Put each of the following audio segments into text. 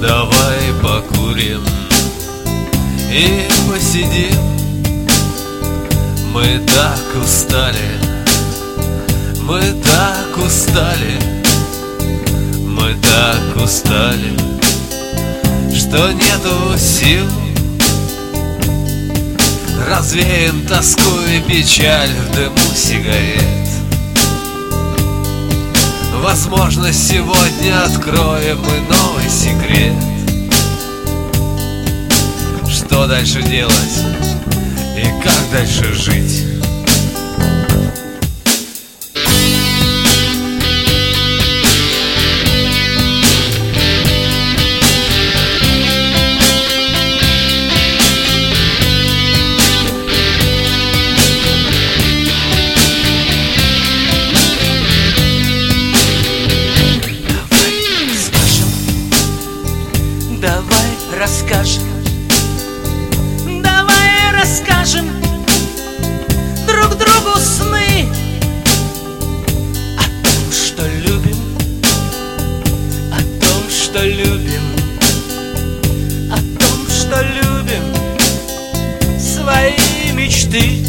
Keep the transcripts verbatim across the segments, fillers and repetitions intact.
Давай покурим и посидим. Мы так устали, мы так устали, мы так устали, что нету сил. Развеем тоску и печаль в дыму сигарет. Возможно, сегодня откроем мы новый секрет. Что дальше делать и как дальше жить? Давай расскажем, давай расскажем друг другу сны о том, что любим, о том, что любим, о том, что любим свои мечты.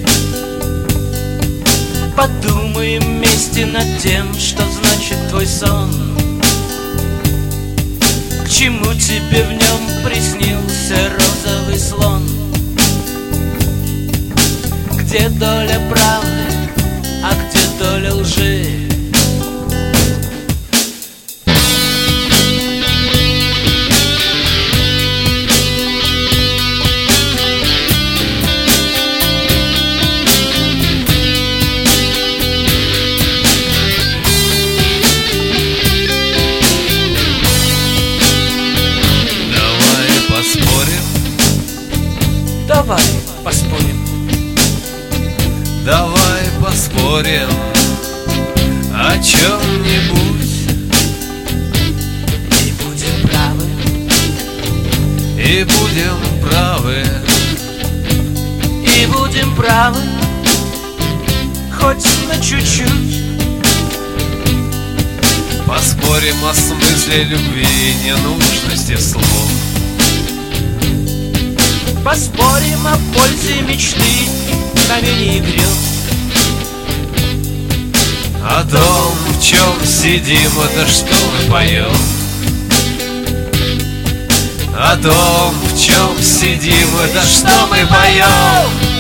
Подумаем вместе над тем, что значит твой сон. К чему тебе в нем приснился розовый слон? Где доля правды, а где доля лжи? Давай поспорим, давай поспорим о чем-нибудь и будем правы, и будем правы, и будем правы, хоть на чуть-чуть. Поспорим о смысле любви и ненужности слов. Поспорим о пользе мечты, знамений и грез. О том, в чем сидим, это что мы поем. О том, в чем сидим, это что мы поем.